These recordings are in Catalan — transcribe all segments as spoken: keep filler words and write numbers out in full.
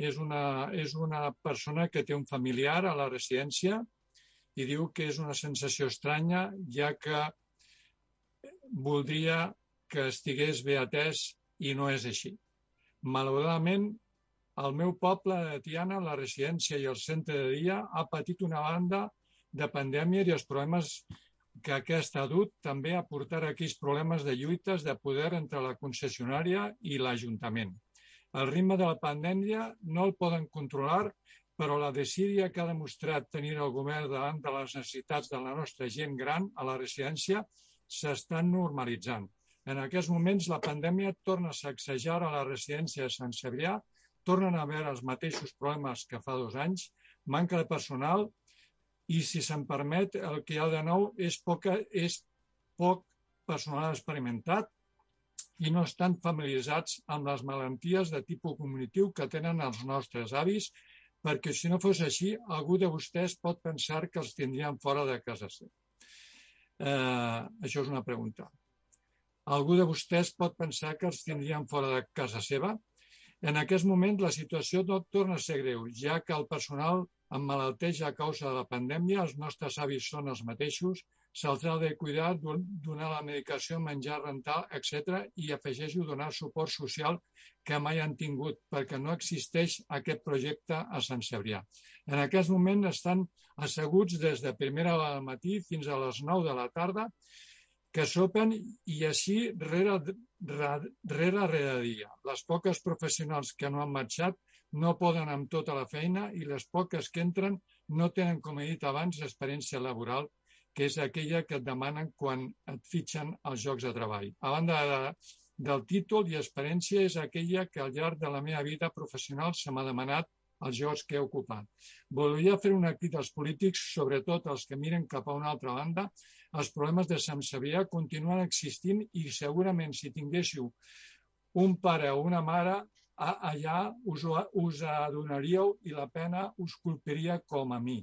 és una, és una persona que té un familiar a la residència i diu que és una sensació estranya, ja que voldria que estigués bé atès i no és així. Malauradament, al meu poble de Tiana, la residència i el centre de dia ha patit una banda de pandèmia i els problemes que aquesta ha dut també a portar aquells problemes de lluites de poder entre la concessionària i l'Ajuntament. El ritme de la pandèmia no el poden controlar, però la desídia que ha demostrat tenir el govern davant de les necessitats de la nostra gent gran a la residència s'estan normalitzant. En aquests moments la pandèmia torna a sacsejar a la residència de Sant Cebrià, tornen a haver els mateixos problemes que fa dos anys, manca de personal i, si se'm permet, el que hi ha de nou és, poca, és poc personal experimentat i no estan familiaritzats amb les malalties de tipus comunitiu que tenen els nostres avis, perquè si no fos així, algú de vostès pot pensar que els tindrien fora de casa seva. Eh, això és una pregunta. Algú de vostès pot pensar que els tindrien fora de casa seva? En aquest moment la situació no torna a ser greu, ja que el personal emmalalteix a causa de la pandèmia, els nostres avis són els mateixos, se'ls ha de cuidar, donar la medicació, menjar, rentar, etcètera, i afegeixo donar suport social que mai han tingut, perquè no existeix aquest projecte a Sant Cebrià. En aquest moment estan asseguts des de primera hora del matí fins a les nou de la tarda, que sopen i així rere, rere, rere dia. Les poques professionals que no han marxat no poden amb tota la feina i les poques que entren no tenen, com he dit abans, experiència laboral, que és aquella que et demanen quan et fitxen als llocs de treball. A banda de, del títol i experiència, és aquella que al llarg de la meva vida professional se m'ha demanat els llocs que he ocupat. Volia fer una crida als polítics, sobretot els que miren cap a una altra banda. Els problemes de Sant Cebrià continuen existint i segurament si tinguéssiu un pare o una mare allà us, us adonaríeu i la pena us colpiria com a mi.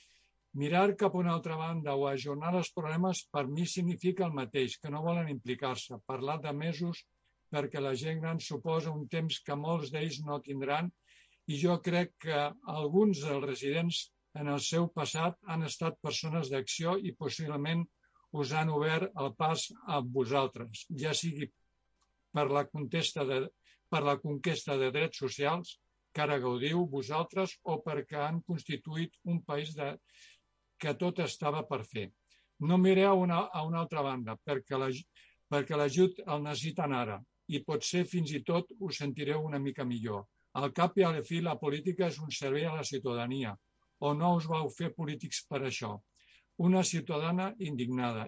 Mirar cap a una altra banda o ajornar els problemes per mi significa el mateix, que no volen implicar-se, parlar de mesos perquè la gent gran suposa un temps que molts d'ells no tindran i jo crec que alguns dels residents en el seu passat han estat persones d'acció i possiblement us han obert el pas a vosaltres, ja sigui per la conquesta de, per la conquesta de drets socials que ara gaudiu vosaltres o perquè han constituït un país de, que tot estava per fer. No mireu una, a una altra banda, perquè l'ajut el necessiten ara i potser fins i tot us sentireu una mica millor. Al cap i a la fi, la política és un servei a la ciutadania, o no us vau fer polítics per això. Una ciutadana indignada